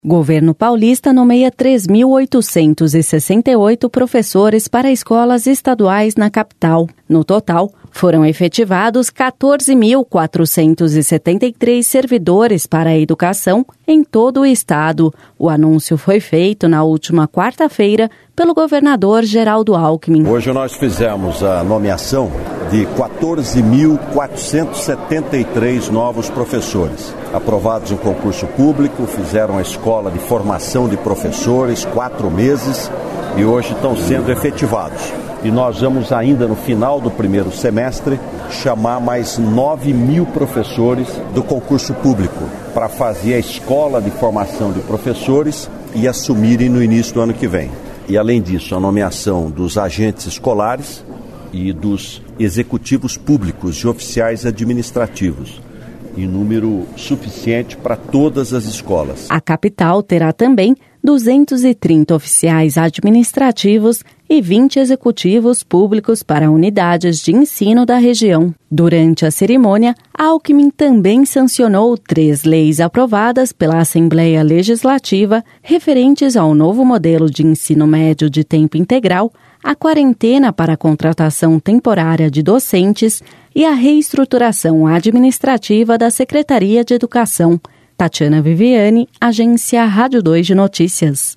Governo paulista nomeia 3.868 professores para escolas estaduais na capital. No total, foram efetivados 14.473 servidores para a educação em todo o estado. O anúncio foi feito na última quarta-feira pelo governador Geraldo Alckmin. Hoje nós fizemos a nomeação de 14.473 novos professores. Aprovados em concurso público, fizeram a escola de formação de professores 4 meses e hoje estão sendo efetivados. E nós vamos ainda no final do primeiro semestre chamar mais 9.000 professores do concurso público para fazer a escola de formação de professores e assumirem no início do ano que vem. E além disso, a nomeação dos agentes escolares e dos executivos públicos e oficiais administrativos, em número suficiente para todas as escolas. A capital terá também 230 oficiais administrativos e 20 executivos públicos para unidades de ensino da região. Durante a cerimônia, Alckmin também sancionou 3 leis aprovadas pela Assembleia Legislativa referentes ao novo modelo de ensino médio de tempo integral, a quarentena para a contratação temporária de docentes e a reestruturação administrativa da Secretaria de Educação. Tatiana Viviane, Agência Rádio 2 de Notícias.